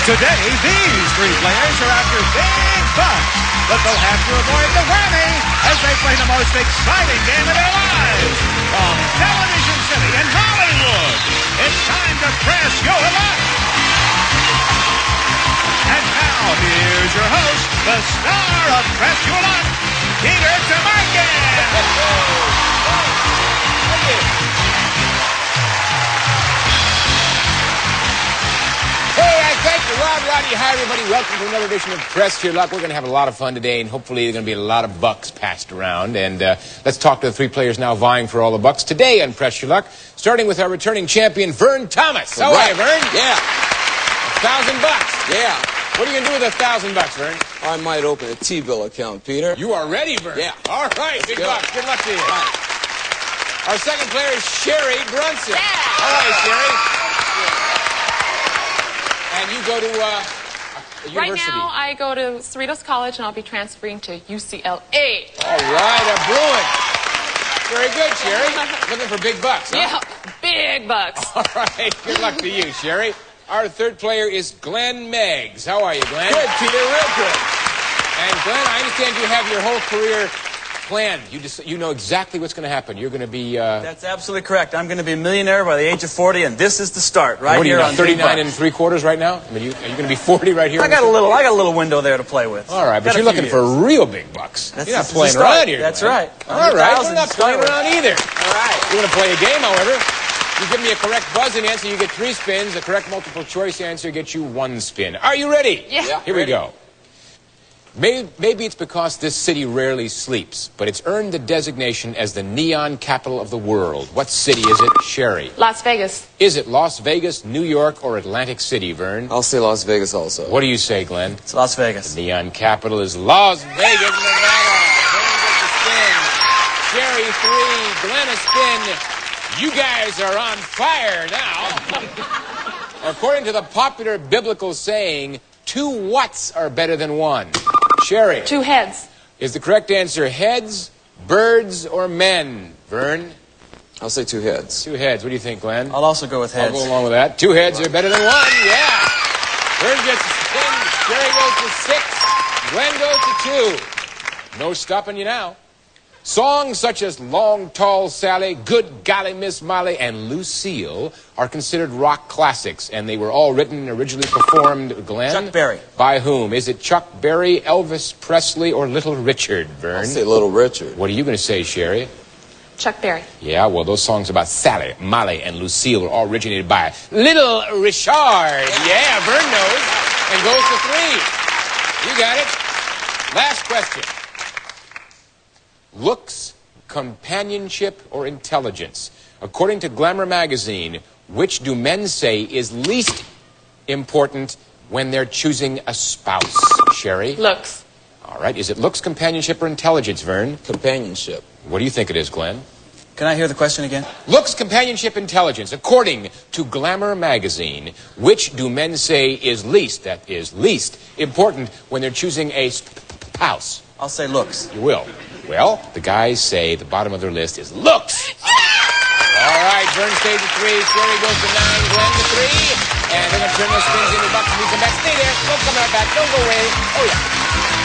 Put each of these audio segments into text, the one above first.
Today, these three players are after big bucks, but they'll have to avoid the whammy as they play the most exciting game of their lives. From Television City in Hollywood, it's time to press your luck. And now, here's your host, the star of Press Your Luck, Peter Tomarken. Thank you, Rob, Roddy. Hi, everybody. Welcome to another edition of Press Your Luck. We're going to have a lot of fun today, and hopefully there's going to be a lot of bucks passed around. And let's talk to the three players now vying for all the bucks today on Press Your Luck, starting with our returning champion, Vern Thomas. How are you, Vern? Yeah. $1,000. Yeah. What are you going to do with $1,000, Vern? I might open a T-bill account, Peter. You are ready, Vern? Yeah. All right. Big bucks. Good luck to you. Right. Our second player is Sherry Brunson. Yeah. All right, Sherry. And you go to university. Right now, I go to Cerritos College, and I'll be transferring to UCLA. All right, a Bruin. Very good, Sherry. Looking for big bucks, huh? Yeah, big bucks. All right, good luck to you, Sherry. Our third player is Glenn Meggs. How are you, Glenn? Good, Peter, real good. And Glenn, I understand you have your whole career planned. You know exactly what's going to happen. You're going to be... That's absolutely correct. I'm going to be a millionaire by the age of 40, and this is the start right what are you here now, on 39 3/4 right now? I mean, are you going to be 40 right here? I got a little window there to play with. All right, but you're looking for real big bucks. You're not playing around here. That's Glenn. right. All right, we're not playing around either. All right. We're going to play a game, however. You give me a correct buzzing answer, you get 3 spins. A correct multiple choice answer gets you 1 spin. Are you ready? Yeah. Here we go. Maybe it's because this city rarely sleeps, but it's earned the designation as the neon capital of the world. What city is it, Sherry? Las Vegas. Is it Las Vegas, New York, or Atlantic City, Vern? I'll say Las Vegas also. What do you say, Glenn? It's Las Vegas. The neon capital is Las Vegas, Nevada. Vern gets a spin. Sherry 3, Glenn a spin. You guys are on fire now. According to the popular biblical saying, 2 whats are better than 1. Sherry. 2 heads. Is the correct answer heads, birds, or men? Vern? I'll say 2 heads. 2 heads. What do you think, Glenn? I'll also go with heads. I'll go along with that. 2 heads are better than 1. Yeah. Vern gets a spin. Sherry goes to 6. Glenn goes to 2. No stopping you now. Songs such as Long Tall Sally, Good Golly Miss Molly, and Lucille are considered rock classics, and they were all written and originally performed, Glenn? Chuck Berry. By whom? Is it Chuck Berry, Elvis Presley, or Little Richard, Vern? I'll say Little Richard. What are you going to say, Sherry? Chuck Berry. Yeah, well, those songs about Sally, Molly, and Lucille were all originated by Little Richard. Yeah, Vern knows, and goes to 3. You got it. Last question. Looks, companionship, or intelligence? According to Glamour magazine, which do men say is least important when they're choosing a spouse? Sherry? Looks. All right. Is it looks, companionship, or intelligence, Vern? Companionship. What do you think it is, Glenn? Can I hear the question again? Looks, companionship, intelligence. According to Glamour magazine, which do men say is least, that is least, important when they're choosing a spouse? I'll say looks. You will. Well, the guys say the bottom of their list is looks. All right, Vern stays at 3. Sherry goes to 9. Glenn to 3. And they're going to turn those spins into bucks when we come back. Stay there. Don't come right back. Don't go away. Oh, yeah.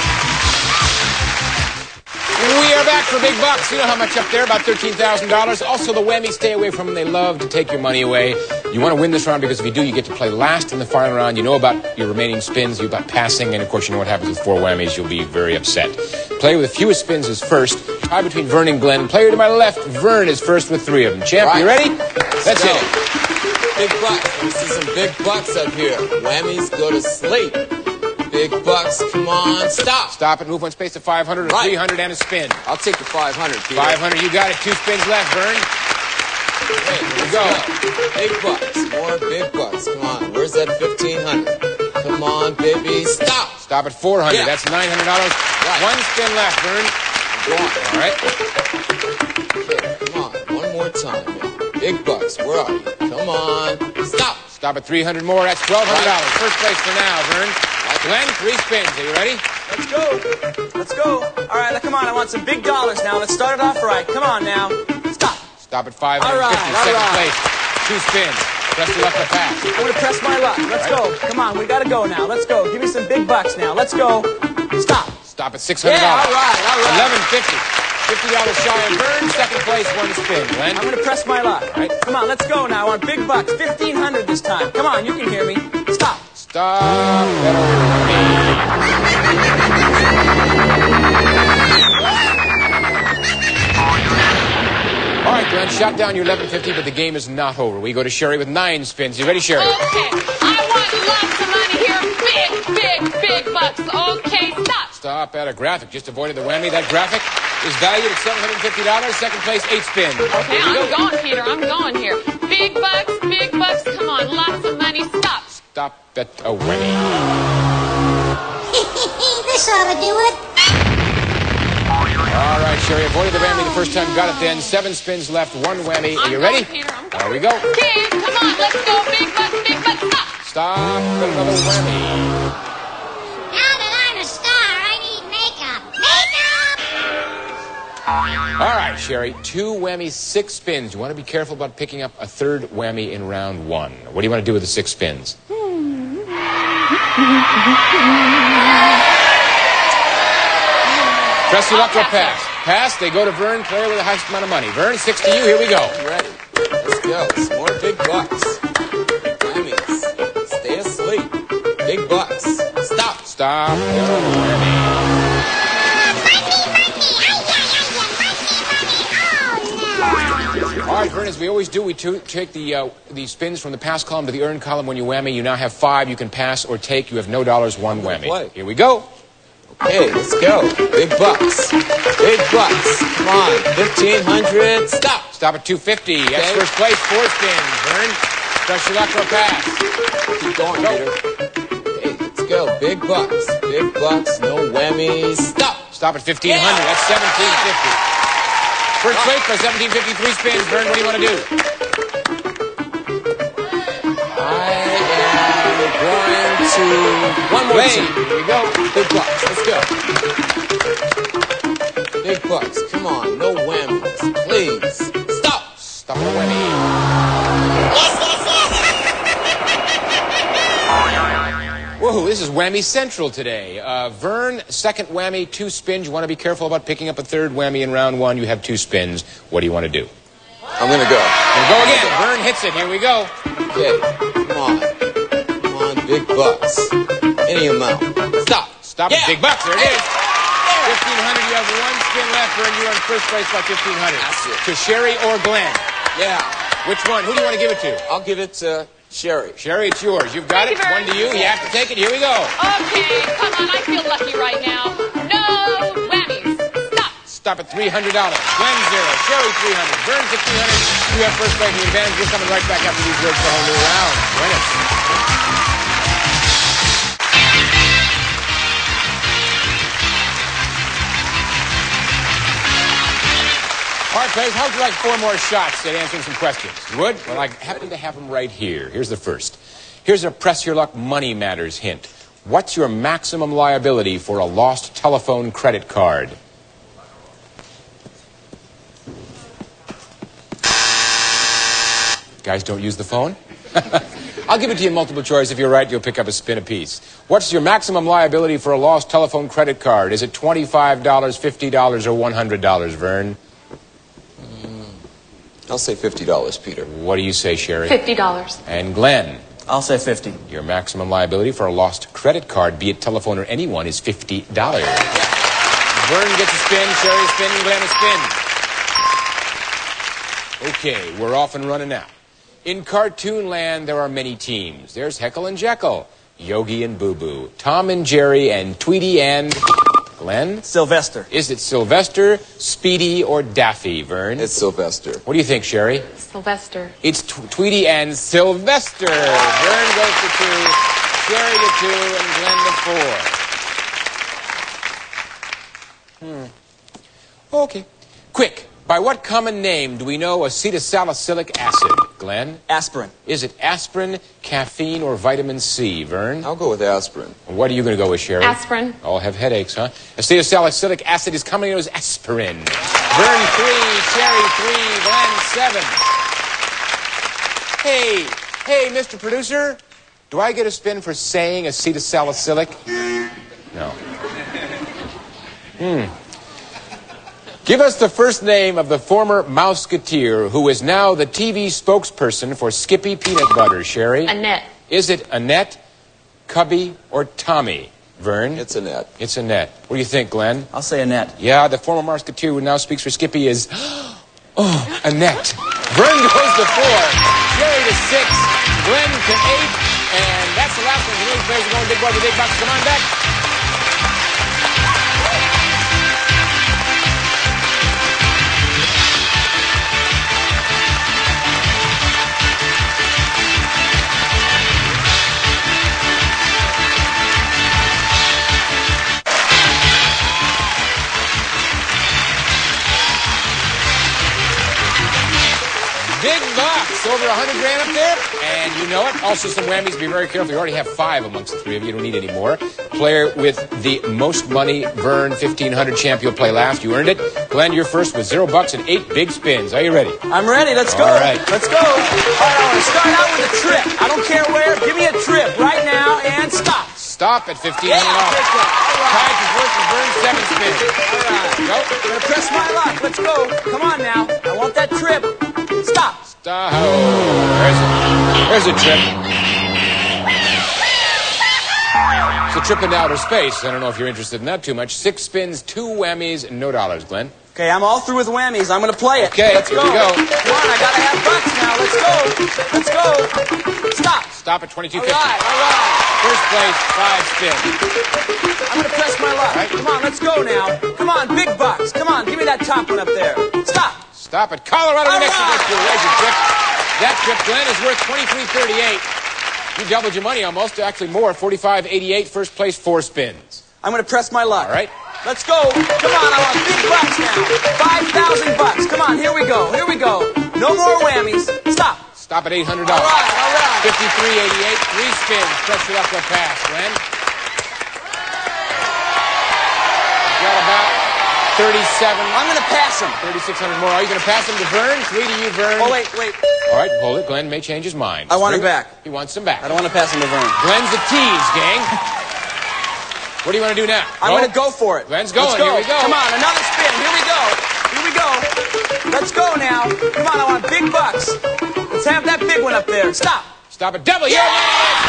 We are back for big bucks. You know how much up there? About $13,000. Also, the whammy, stay away from them. They love to take your money away. You want to win this round because if you do, you get to play last in the final round. You know about your remaining spins. You know about passing. And, of course, you know what happens with 4 whammies. You'll be very upset. Player with the fewest spins is first. Tie between Vern and Glenn. Player to my left, Vern is first with 3 of them. Champ, Right. you ready? Let's hit go. it. Big bucks. We see some big bucks up here. Whammies go to sleep. Big bucks, come on, stop. Stop it. Move 1 space to 500 or Right. 300 and a spin. I'll take the 500, Peter. 500. You got it. 2 spins left, Vern. Hey, let's go. Big bucks, more big bucks. Come on, where's that 1,500? Come on, baby, stop. Stop at 400. Yeah. That's $900. Right. 1 spin left, Vern. Go on. All right. Okay, come on, one more time. Man. Big bucks, where are you? Come on, stop. Stop at 300 more. That's $1,200. Right. First place for now, Vern. Glenn, 3 spins. Are you ready? Let's go. Let's go. All right, come on. I want some big dollars now. Let's start it off right. Come on now. Stop. Stop at 550. All right, Second all right. place. 2 spins. Press your luck or pass. I'm gonna press my luck. Let's go. Come on, we gotta go now. Let's go. Give me some big bucks now. Let's go. Stop. Stop at $600. Yeah, all right. $11.50. $50 shy of Vern. Second place, one spin. Glenn? I'm gonna press my luck. Right. Come on, let's go now. I want big bucks. 1,500 this time. Come on, you can hear me. Stop. Stop. All right, Glenn, shot down your $11.50, but the game is not over. We go to Sherry with 9 spins. You ready, Sherry? Okay, I want lots of money here. Big bucks. Okay, stop. Stop at a graphic. Just avoided the whammy. That graphic is valued at $750. Second place, 8 spins. Okay, I'm going, Peter. I'm going here. Big bucks. Come on, lots of money. Stop. Stop at a whammy. This ought to do it. All right, Sherry, avoided the whammy the first time. Got it then. 7 spins left, 1 whammy. Are you ready? Peter, I'm going. There we go. Okay, come on, let's go. Big bucks. Stop. Stop at another whammy. Now that I'm a star, I need makeup. Makeup! All right, Sherry, 2 whammies, 6 spins. You want to be careful about picking up a third whammy in round 1. What do you want to do with the 6 spins? Press your luck or pass. Pass, they go to Vern, player with the highest amount of money. Vern, 6 to you. Here we go. Ready. Let's go. Some more big bucks. Whammies. Stay asleep. Big bucks. Stop. Stop. All right, Vern, as we always do, we take the spins from the pass column to the earn column. When you whammy, you now have 5. You can pass or take. You have no dollars, 1 whammy. Play. Here we go. Okay, let's go. Big bucks. Big bucks. Come on. 1,500. Stop. Stop at $250. That's first place, 4 spins. Vern, press your luck or pass. Keep going, Peter. Hey, let's go. Big bucks. Big bucks. No whammies. Stop. Stop at $1,500. That's $1,750. First place by $1,750. 3 spins. Vern, what do you want to do? One more team. Here we go. Big bucks. Let's go. Big bucks. Come on. No whammies. Please. Stop. Stop the whammy. Whoa, this is whammy central today. Vern, second whammy, 2 spins. You want to be careful about picking up a third whammy in round 1. You have 2 spins. What do you want to do? I'm going to go. We'll go again. Vern hits it. Here we go. Okay. Come on. Come on. Big bucks. Any amount. Stop. Stop at big bucks. There it is. 1,500. You have 1 spin left, Vern. You're in first place by 1,500. That's it. To Sherry or Glenn? Yeah. Which one? Who do you want to give it to? I'll give it to Sherry. Sherry, it's yours. You've got it. Thank you, One to you. You have to take it. Here we go. Okay, come on, I feel lucky right now. No whammies. Stop. Stop at $300. Glenn 0. Sherry 300. Vern 1,500. You have first place in the advantage. We're coming right back after these words for a whole new round. Join us. All right, players, how would you like 4 more shots at answering some questions? You would? Well, I happen to have them right here. Here's the first. Here's a Press Your Luck Money Matters hint. What's your maximum liability for a lost telephone credit card? Guys, don't use the phone. I'll give it to you in multiple choice. If you're right, you'll pick up a spin apiece. What's your maximum liability for a lost telephone credit card? Is it $25, $50, or $100, Vern? I'll say $50, Peter. What do you say, Sherry? $50. And Glenn? I'll say 50. Your maximum liability for a lost credit card, be it telephone or anyone, is $50. Vern gets a spin, Sherry a spin, and Glenn a spin. Okay, we're off and running now. In cartoon land, there are many teams. There's Heckle and Jekyll, Yogi and Boo Boo, Tom and Jerry, and Tweety and... Glenn? Sylvester. Is it Sylvester, Speedy, or Daffy, Vern? It's Sylvester. What do you think, Sherry? Sylvester. It's Tweety and Sylvester. Vern goes to 2, Sherry to 2, and Glenn to 4. Okay. Quick. By what common name do we know acetylsalicylic acid? Glenn? Aspirin. Is it aspirin, caffeine, or vitamin C, Vern? I'll go with aspirin. What are you going to go with, Sherry? Aspirin. All have headaches, huh? Acetylsalicylic acid is commonly known as aspirin. Vern 3, Sherry 3, Glenn 7. Hey, Hey, Mr. Producer, do I get a spin for saying acetylsalicylic? No. Give us the first name of the former Mouseketeer who is now the TV spokesperson for Skippy Peanut Butter, Sherry. Annette. Is it Annette, Cubby, or Tommy? Vern? It's Annette. It's Annette. What do you think, Glenn? I'll say Annette. Yeah, the former Mouseketeer who now speaks for Skippy is... Oh, Annette. Vern goes to 4, Sherry to 6, Glenn to 8, and that's the last one. The new players are going big boy with big bucks. Come on back. Big bucks, over 100 grand up there, and you know it. Also some whammies, be very careful. You already have 5 amongst the 3 of you. You don't need any more. Player with the most money, Vern, 1,500 champ. You'll play last. You earned it. Glenn, you're first with $0 and 8 big spins. Are you ready? I'm ready. Let's go. All right. Let's go. All right, I want to start out with a trip. I don't care where. Give me a trip right now and stop. Stop at $1,500. Yeah, take it. All right. Tied for first with Vern, 7 spins. All right. Go. I'm going to press my luck. Let's go. Come on now. I want that trip. Stop. Stop. There's a trip. It's a trip into outer space. I don't know if you're interested in that too much. 6 spins, 2 whammies, and no dollars, Glenn. Okay, I'm all through with whammies. I'm going to play it. Okay, let's here go. we go. Come on, I got to have bucks now. Let's go. Let's go. Stop. Stop at $22.50. All right. First place, 5 spins. I'm going to press my luck. Right. Come on, let's go now. Come on, big bucks. Come on, give me that top one up there. Stop. Stop at Colorado, New All Mexico. right. There's your trip. That trip, Glenn, is worth $23.38. You doubled your money almost, actually more, $45.88. First place, 4 spins. I'm going to press my luck. All right. Let's go. Come on, I want big bucks now. $5,000. Come on, here we go. Here we go. No more whammies. Stop. Stop at $800. All right, all right. $53.88. 3 spins. Press it up or pass, Glenn. Got about 37. I'm going to pass him. 3,600 more. Are you going to pass him to Vern? 3 to you, Vern. Oh, wait. All right, hold it. Glenn may change his mind. I want him back. He wants him back. I don't want to pass him to Vern. Glenn's a tease, gang. What do you want to do now? I'm going to go for it. Glenn's going. Let's go. Here we go. Come on, another spin. Here we go. Here we go. Let's go now. Come on, I want big bucks. Let's have that big one up there. Stop. Stop it. Double. You're All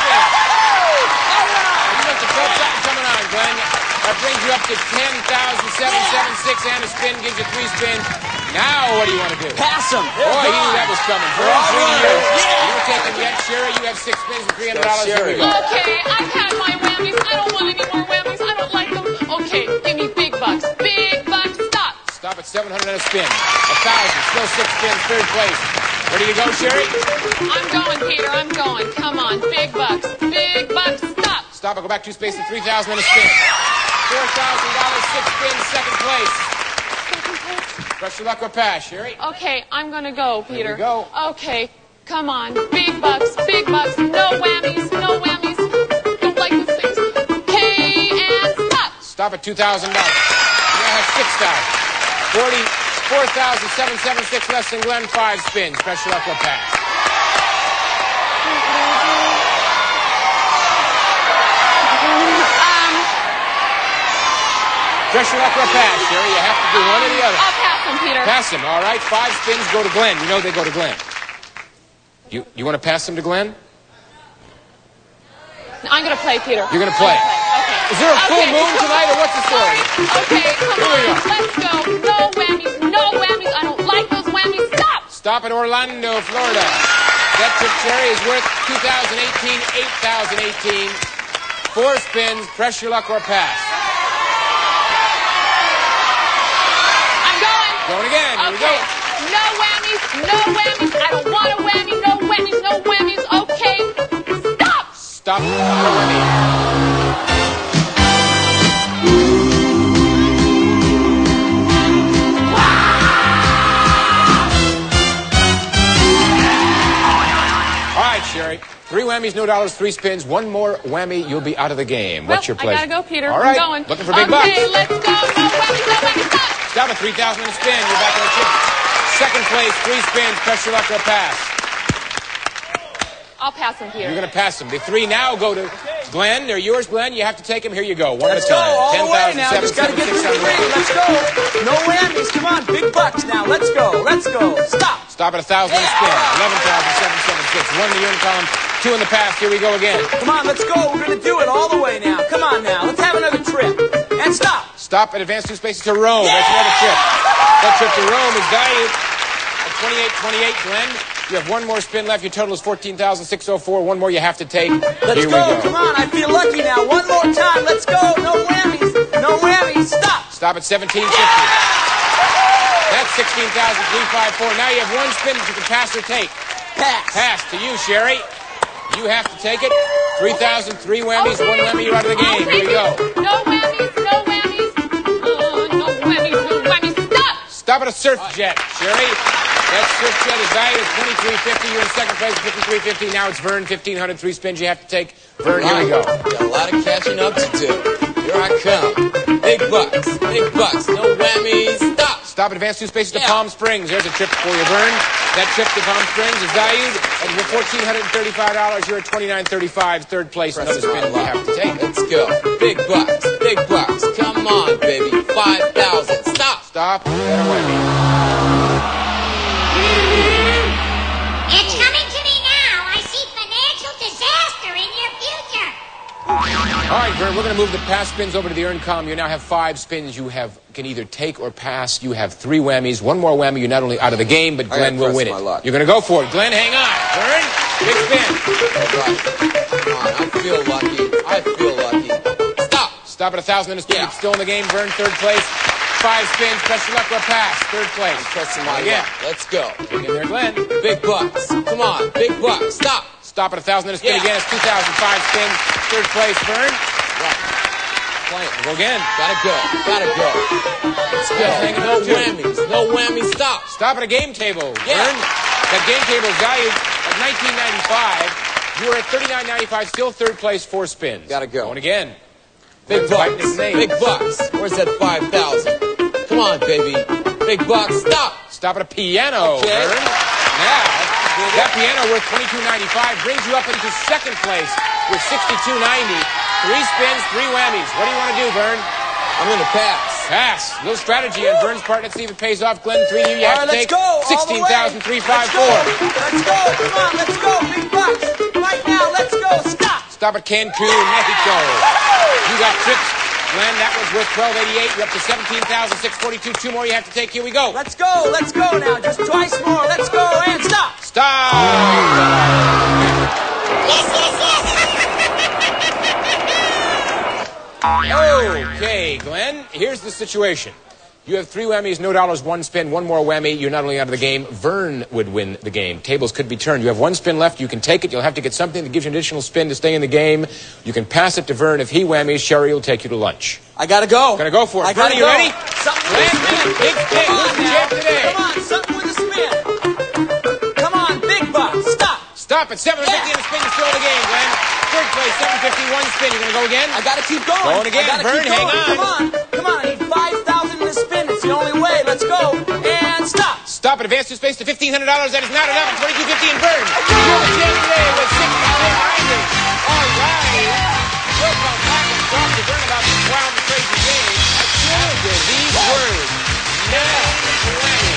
right. You must have felt something coming on, Glenn. That brings you up to 10,776, and a spin gives you 3 spins. Now, what do you want to do? Pass him. Boy, he knew that was coming. For all 3 years. You don't take him yet, Sherry. You have 6 spins and $300. Here we go. Okay, I've had my whammies. I don't want any more whammies. I don't like them. Okay, give me big bucks. Big bucks. Stop. Stop at 700 and a spin. 1,000. Still 6 spins. 3rd place. Ready to go, Sherry? I'm going, Peter. I'm going. Come on, big bucks. Big bucks. Stop. Stop. I'll go back 2 spaces. 3,000 and a spin. $4,000. 6 spins. 2nd place. Press your luck or pass, Sherry. Okay, I'm gonna go, Peter. we go. Okay, come on. Big bucks. No whammies. No whammies. Don't like those things. Okay, and stop. Stop at $2,000. You now have 6,000. 4,776 less than Glenn. 5 spins. Press your luck or pass. Press your luck or pass, Sherry. You have to do one or the other. I'll pass him, Peter. Pass him, all right? 5 spins go to Glenn. You know they go to Glenn. You want to pass them to Glenn? I'm gonna play, Peter. You're going to play. Okay. Is there a full moon tonight, or what's the story? Okay, come Here we on. go. Let's go. No whammies. No whammies. I don't like those whammies. Stop. Stop at Orlando, Florida. That trip, Sherry, is worth 2018, 8,018. 4 spins. Press your luck or pass. I'm going. Going again. Here we go. Okay. No whammies. No whammies. I don't want a whammy. No whammies. No whammies. Okay. Stop. Stop. No whammy. All right, Sherry. 3 whammies, no dollars, 3 spins. 1 more whammy, you'll be out of the game. What's your pleasure? I gotta go, Peter. All right. I'm going. Looking for big bucks. Okay, let's go. No whammies. No whammies. Stop. Stop at 3,000 and a spin. You're back in the chip. 2nd place, 3 spins. Press your luck or pass. I'll pass them here. You're going to pass them. The three now go to Glenn. They're yours, Glenn. You have to take them. Here you go. One Let's at a go time. all the way now. Just got to get through the three. Let's go. No whammies. Come on. Big bucks now. Let's go. Let's go. Stop. Stop at 1,000 to spin. 11,776. One in the urn column. Two in the pass. Here we go again. Come on. Let's go. We're going to do it all the way now. Come on now. Let's have another trip. And stop. Stop at advanced 2 spaces to Rome. That's another trip. That trip to Rome is valued at 28.28. Glenn, you have one more spin left. Your total is 14,604. One more you have to take. Let's Here go. we go. Come on. I feel lucky now. One more time. Let's go. No whammies. No whammies. Stop. Stop at 1750. That's 16,354. Now you have one spin that you can pass or take. Pass. Pass to you, Sherry. You have to take it. 3,000, three whammies, one whammy, you're out of the game. Here we go. No whammies, no whammies. No whammies, no whammies. Stop! Stop at a surf jet, Sherry. That surf jet is valued at 23.50. You're in second place at 53.50. Now it's Vern, 1,500, three spins you have to take. Vern, here we go. Got a lot of catching up to do. Here I come. Big bucks, no whammies. Stop. Stop at advanced 2 spaces to Palm Springs. There's a trip for you, Vern. That trip to Palm Springs is valued at $1,435. You're at $29.35. Third place. Another spin you have to take. Let's go. Big bucks. Come on, baby. 5,000. Stop. Stop. And a whammy. It's coming to me now. I see financial disaster in your future. All right, Vern, we're going to move the pass spins over to the earn column. You now have 5 spins. You can either take or pass. You have 3 whammies. One more whammy. You're not only out of the game, but Glenn will win it. You're going to go for it. Glenn, hang on. Vern, big spin. All right. Come on. I feel lucky. Stop. Stop at 1,000 in a spin. Yeah. Still in the game. Vern, third place. 5 spins. Press your luck or pass. Third place. Pressing my Again. luck. Let's go. Get in there, Glenn. Big bucks. Come on. Big bucks. Stop. Stop at 1,000 in a spin again. It's 2,000. 5 spins. Third place, Vern. Right. Playing. Go again. Gotta go. Let's go. No whammies. Stop. Stop at a game table, Yeah. Vern. That game table is valued at $19.95. You are at $39.95. Still third place, 4 spins. Gotta go. Going again. Big bucks. Where's that 5,000? Come on, baby. Big bucks. Stop. Stop at a piano, Okay. Vern. Now, that piano worth $22.95 brings you up into second place with $62.90. 3 spins, 3 whammies. What do you want to do, Vern? I'm gonna pass. Pass. Little strategy on Vern's part. Let's see if it pays off. Glenn, 3 you have to take. All right, let's go. 16,354. Let's go. Come on. Let's go. Big bucks. Right now. Let's go. Stop. Stop at Cancun, Mexico. You got trips. Glenn, that was worth $12.88. You're up to $17,642. 2 more you have to take. Here we go. Let's go. Let's go now. Just twice more. Let's go. And stop. Stop. Okay, Glenn, here's the situation. You have 3 whammies, no dollars, 1 spin, 1 more whammy. You're not only out of the game, Vern would win the game. Tables could be turned. You have 1 spin left. You can take it. You'll have to get something that gives you an additional spin to stay in the game. You can pass it to Vern. If he whammies, Sherry will take you to lunch. I gotta go. Gonna go for it. I Vern, gotta are you go. ready? Something with a spin. Big spin. Come Who's on the now. champ today? Come on. Something with a spin. Come on. Big bucks. Stop. Stop at 750 in a spin. You're still in the game, Glenn. Third place, 751 spin. You're gonna go again? I gotta keep going. Going again. I gotta Vern, keep going. hang on. Come on. I need 5,000 in a spin. It's the only way. Let's go. And stop. Stop at advanced 2 space to $1,500. That is not enough. At $22.50 in Vern. You're the champ today with 6,400. All right. We'll come back and talk to Vern about this wild and crazy game. After these words. Now, whammy.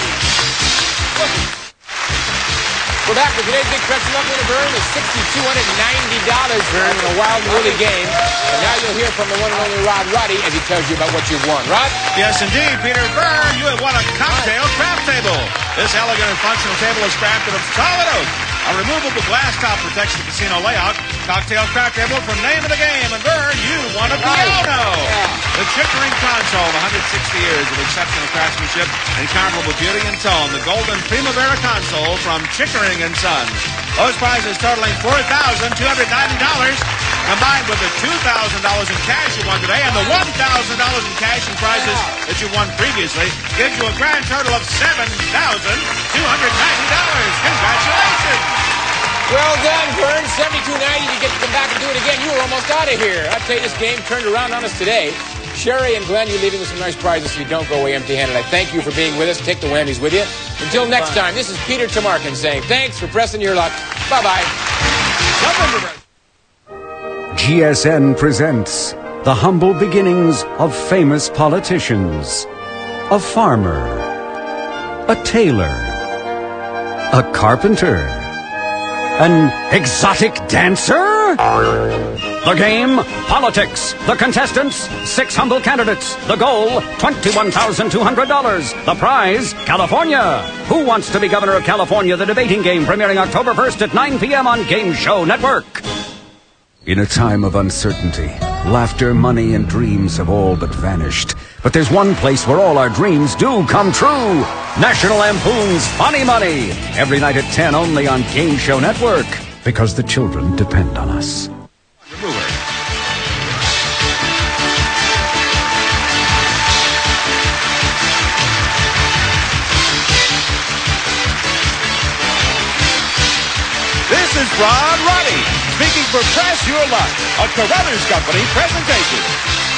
We're back with today's big press luck winner, Vern, is $6,290, Vern, in a wild and woolly game. And now you'll hear from the one and only Rod Roddy as he tells you about what you've won. Rod? Yes, indeed, Peter. Vern, you have won a cocktail craft table. This elegant and functional table is crafted of solid oak. A removable glass top protects the casino layout. Cocktail craft table from name of the game. And Vern, you won a piano. The Chickering console, 160 years of exceptional craftsmanship and comparable beauty and tone. The Golden Primavera console from Chickering and Sons. Those prizes totaling $4,290, combined with the $2,000 in cash you won today and the $1,000 in cash and prizes that you won previously, gives you a grand total of $7,290. Congratulations! Well done, Vern. $7,290. You get to come back and do it again. You were almost out of here. I tell you, this game turned around on us today. Sherry and Glenn, you're leaving with some nice prizes so you don't go away empty-handed. I thank you for being with us. Take the whammies with you. Until next time, this is Peter Tomarken saying thanks for pressing your luck. Bye-bye. Remember, GSN presents the humble beginnings of famous politicians. A farmer, a tailor, a carpenter, an exotic dancer? The game, politics. The contestants, 6 humble candidates. The goal, $21,200. The prize, California. Who wants to be governor of California? The debating game premiering October 1st at 9 p.m. on Game Show Network. In a time of uncertainty, laughter, money, and dreams have all but vanished. But there's one place where all our dreams do come true. National Lampoon's Funny Money. Every night at 10 only on Game Show Network. Because the children depend on us. this is Ron Roddy, speaking for Press Your Luck, a Carruthers Company presentation.